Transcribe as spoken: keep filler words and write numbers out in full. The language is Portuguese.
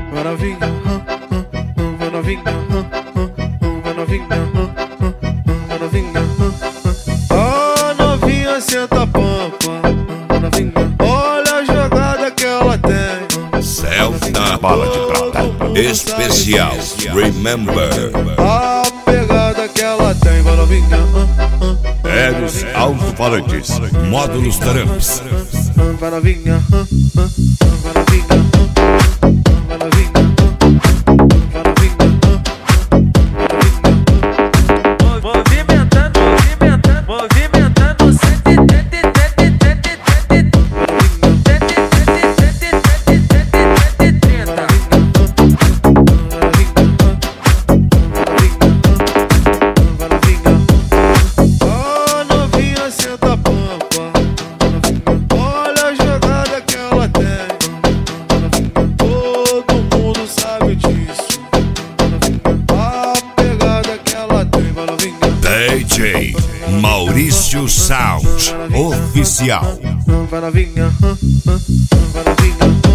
vai novinha, vai novinha, vai novinha, vai novinha. A novinha senta a pampa, vai novinha. Olha a jogada que ela tem. Celta Bala de Prata Especial Remember. A pegada que ela tem, vai novinha. Eros Alto-Falantes Módulos Tramps. Vai novinha, vai novinha, vai novinha, vai novinha. Movimentando, movimentando, movimentando a novinha senta a pampa. Olha a jogada que ela tem. Todo mundo sabe disso. A pegada que ela tem, vai novinha. D J Maurício Sound Oficial. Vai novinha, vai novinha.